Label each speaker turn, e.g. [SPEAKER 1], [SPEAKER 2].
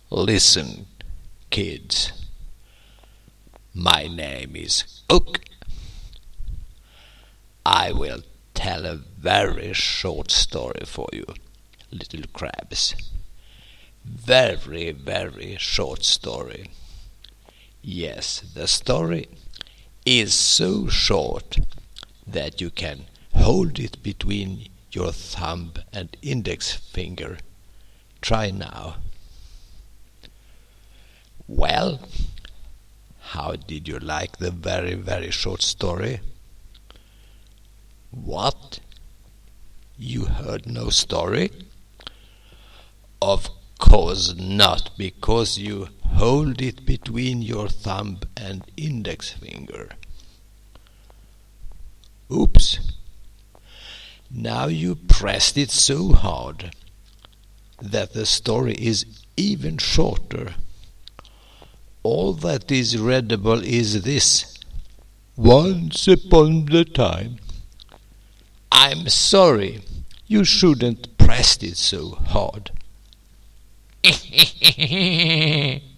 [SPEAKER 1] Listen, kids. My name is Ook. I will tell a very short story for you, little crabs. Very, very short story. Yes, the story is so short that you can hold it between your thumb and index finger. Try now. Well, how did you like the very, very short story? What? You heard no story? Of course not, because you hold it between your thumb and index finger. Oops! Now you pressed it so hard that the story is even shorter. All that is readable is this: once upon a time. I'm sorry, you shouldn't pressed it so hard.